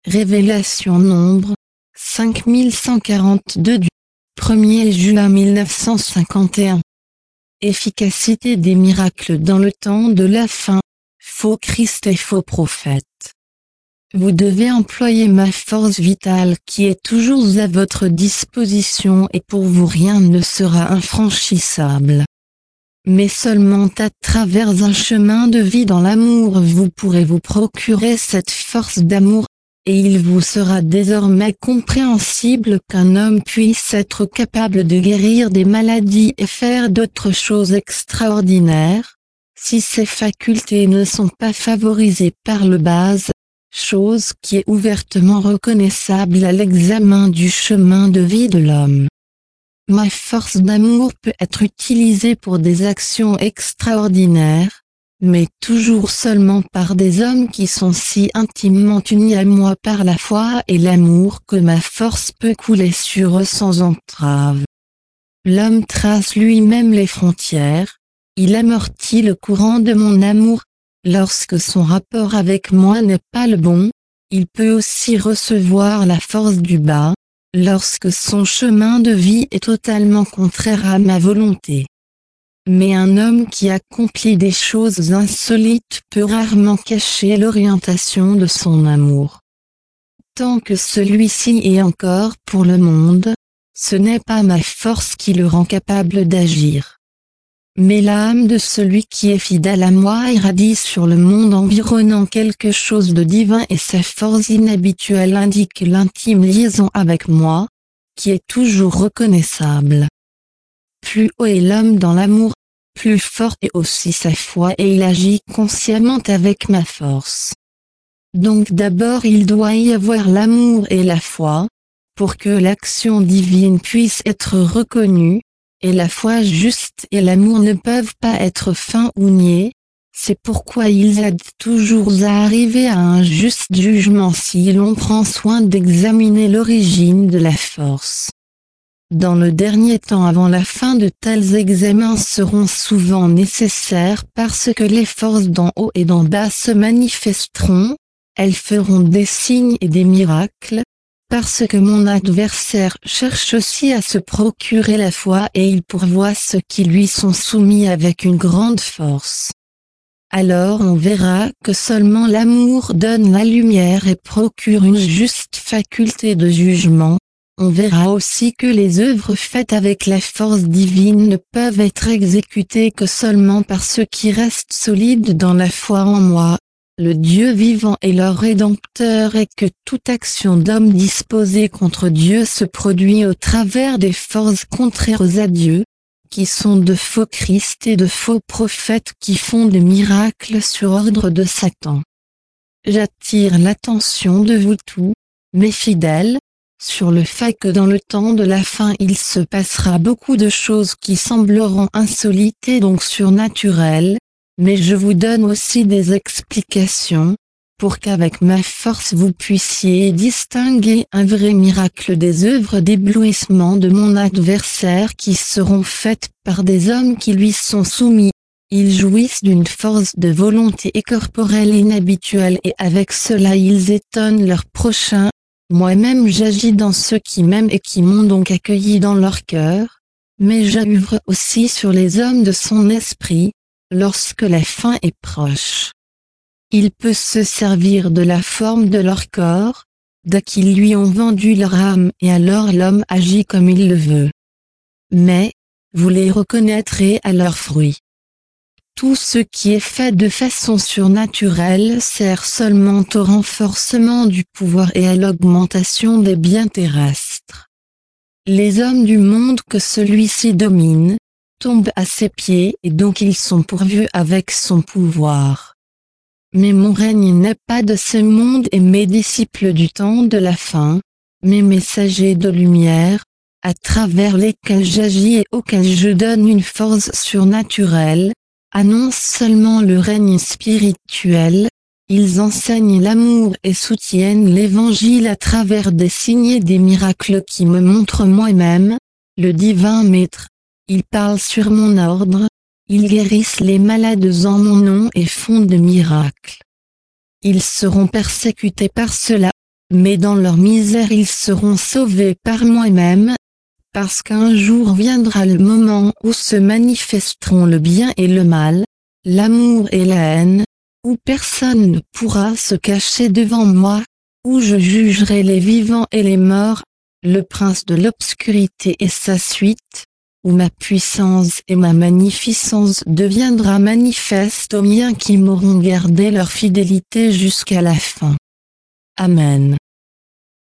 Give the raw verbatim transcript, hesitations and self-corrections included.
Révélation nombre cinq mille cent quarante-deux du premier juin mille neuf cent cinquante et un. Efficacité des miracles dans le temps de la fin, faux Christ et faux prophètes. Vous devez employer ma force vitale qui est toujours à votre disposition et pour vous rien ne sera infranchissable. Mais seulement à travers un chemin de vie dans l'amour vous pourrez vous procurer cette force d'amour, et il vous sera désormais compréhensible qu'un homme puisse être capable de guérir des maladies et faire d'autres choses extraordinaires, si ses facultés ne sont pas favorisées par le base, chose qui est ouvertement reconnaissable à l'examen du chemin de vie de l'homme. Ma force d'amour peut être utilisée pour des actions extraordinaires, mais toujours seulement par des hommes qui sont si intimement unis à moi par la foi et l'amour que ma force peut couler sur eux sans entrave. L'homme trace lui-même les frontières, il amortit le courant de mon amour. Lorsque son rapport avec moi n'est pas le bon, il peut aussi recevoir la force du bas, lorsque son chemin de vie est totalement contraire à ma volonté. Mais un homme qui accomplit des choses insolites peut rarement cacher l'orientation de son amour. Tant que celui-ci est encore pour le monde, ce n'est pas ma force qui le rend capable d'agir. Mais l'âme de celui qui est fidèle à moi irradie sur le monde environnant quelque chose de divin et sa force inhabituelle indique l'intime liaison avec moi, qui est toujours reconnaissable. Plus haut est l'homme dans l'amour, plus forte est aussi sa foi et il agit consciemment avec ma force. Donc d'abord il doit y avoir l'amour et la foi, pour que l'action divine puisse être reconnue, et la foi juste et l'amour ne peuvent pas être feints ou niés, c'est pourquoi ils aident toujours à arriver à un juste jugement si l'on prend soin d'examiner l'origine de la force. Dans le dernier temps avant la fin de tels examens seront souvent nécessaires parce que les forces d'en haut et d'en bas se manifesteront, elles feront des signes et des miracles, parce que mon adversaire cherche aussi à se procurer la foi et il pourvoit ceux qui lui sont soumis avec une grande force. Alors on verra que seulement l'amour donne la lumière et procure une juste faculté de jugement. On verra aussi que les œuvres faites avec la force divine ne peuvent être exécutées que seulement par ceux qui restent solides dans la foi en moi, le Dieu vivant et leur Rédempteur, et que toute action d'homme disposé contre Dieu se produit au travers des forces contraires à Dieu, qui sont de faux Christ et de faux prophètes qui font des miracles sur ordre de Satan. J'attire l'attention de vous tous, mes fidèles, sur le fait que dans le temps de la fin il se passera beaucoup de choses qui sembleront insolites et donc surnaturelles, mais je vous donne aussi des explications, pour qu'avec ma force vous puissiez distinguer un vrai miracle des œuvres d'éblouissement de mon adversaire qui seront faites par des hommes qui lui sont soumis. Ils jouissent d'une force de volonté et corporelle inhabituelle et avec cela ils étonnent leurs prochains. Moi-même j'agis dans ceux qui m'aiment et qui m'ont donc accueilli dans leur cœur, mais j'œuvre aussi sur les hommes de son esprit, lorsque la fin est proche. Il peut se servir de la forme de leur corps, de qui lui ont vendu leur âme et alors l'homme agit comme il le veut. Mais, vous les reconnaîtrez à leurs fruits. Tout ce qui est fait de façon surnaturelle sert seulement au renforcement du pouvoir et à l'augmentation des biens terrestres. Les hommes du monde que celui-ci domine, tombent à ses pieds et donc ils sont pourvus avec son pouvoir. Mais mon règne n'est pas de ce monde et mes disciples du temps de la fin, mes messagers de lumière, à travers lesquels j'agis et auxquels je donne une force surnaturelle, annoncent seulement le règne spirituel, ils enseignent l'amour et soutiennent l'évangile à travers des signes et des miracles qui me montrent moi-même, le divin maître. Ils parlent sur mon ordre, ils guérissent les malades en mon nom et font des miracles. Ils seront persécutés par cela, mais dans leur misère ils seront sauvés par moi-même, parce qu'un jour viendra le moment où se manifesteront le bien et le mal, l'amour et la haine, où personne ne pourra se cacher devant moi, où je jugerai les vivants et les morts, le prince de l'obscurité et sa suite, où ma puissance et ma magnificence deviendra manifeste aux miens qui m'auront gardé leur fidélité jusqu'à la fin. Amen.